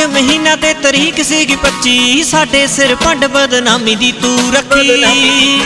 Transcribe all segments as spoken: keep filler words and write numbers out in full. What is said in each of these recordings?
महीना ते तरीक सीगी पच्ची साडे सिर भंड बदनामी दी तू रखी।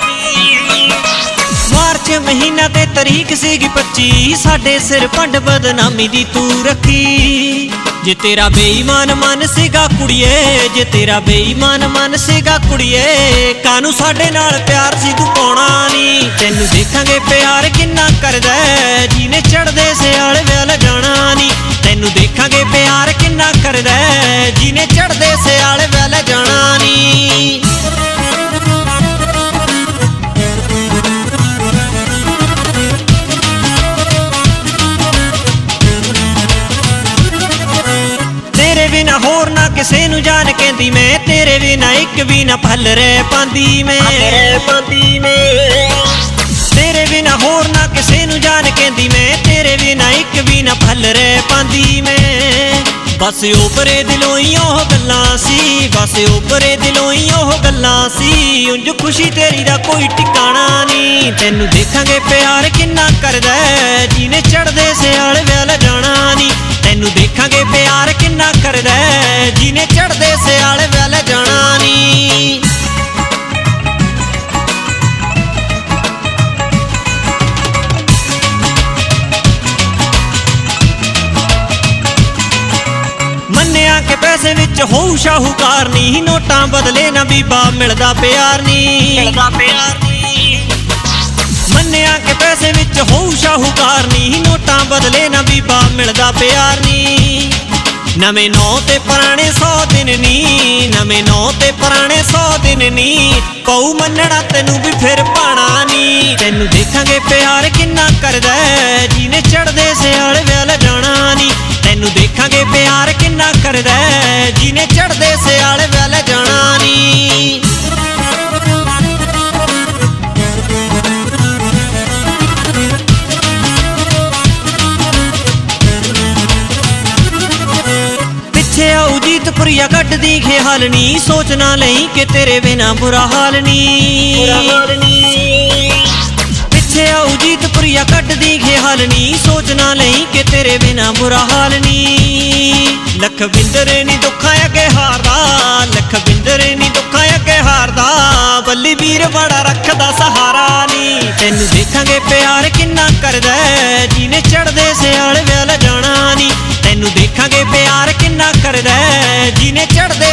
मार्च महीना ते तरीक सीगी पच्ची साडे सिर भंड बदनामी दी तू रखी। जे तेरा बेईमान मन सीगा कुड़िए जे तेरा बेईमान मन सीगा कुड़िए कानू साडे नाल प्यार सी तू पाउणा नी। तैनू देखांगे प्यार किन्ना करदा जीने चढ़दे सियाल वैल जाना नी। तैनू देखांगे प्यार किन्ना करदा जीने चढ़दे सियाल वैल जाना नी। बिना होर ना किसे नू जान कहंदी मैं तेरे बिना एक भी ना पल रह पांदी मैं। तेरे बिना होर ना किसे नू जान कहंदी मैं तेरे बिना एक भी ना पल रह पांदी मैं। बस ओपरे दिलों ही ओह गल्लां सी बस ओपरे दिलों ही ओह गल्लां सी उंज खुशी तेरी दा कोई ठिकाना नी। तैनू देखांगे प्यार किन्ना करदा जीने चढ़दे सियाल वैल जाना नी। तैनू देखांगे प्यार किन्ना करदा जीने चढ़दे सियाल वैल जाना नी। मन्निया के पैसे विच होऊ शाहूकार नी नोटां बदले ना बीबा मिलदा प्यार नी। मन्निया के पैसे विच होऊ शाहूकार नी नोटां बदले ना बीबा मिलदा प्यार नी। नवें नौ ते पुराने सौ दिन नी नवें नौ ते पुराने सौ दिन नी पऊ मन्नना तैनू भी फिर पाना नी। तैनू देखांगे प्यार किन्ना करदा जीने चढ़दे सियाल वैल जाना नी। तैनू देखांगे प्यार किन्ना करदा जीने चढ़दे सियाल वैल जाना नी। जीतपुरिया गड्ड दी ख्याल नी सोचना नहीं कि तेरे बिना बुरा हाल नी। पिछे आऊ जीतपुरिया गड्ड दी ख्याल नी सोचना नहीं कि तेरे बिना बुरा हाल नी। लख बिंदरे नी दुखा अगे हारदा लख बिंदरे नी दुखा अगे हारदा बल्ली वीर बड़ा रखदा सहारा नी। तैनू देखांगे प्यार किन्ना करदा जीने चढ़दे सियाल वैल जाना नी। तैनू देखांगे प्यार किन्ना करदा जीने चढ़दे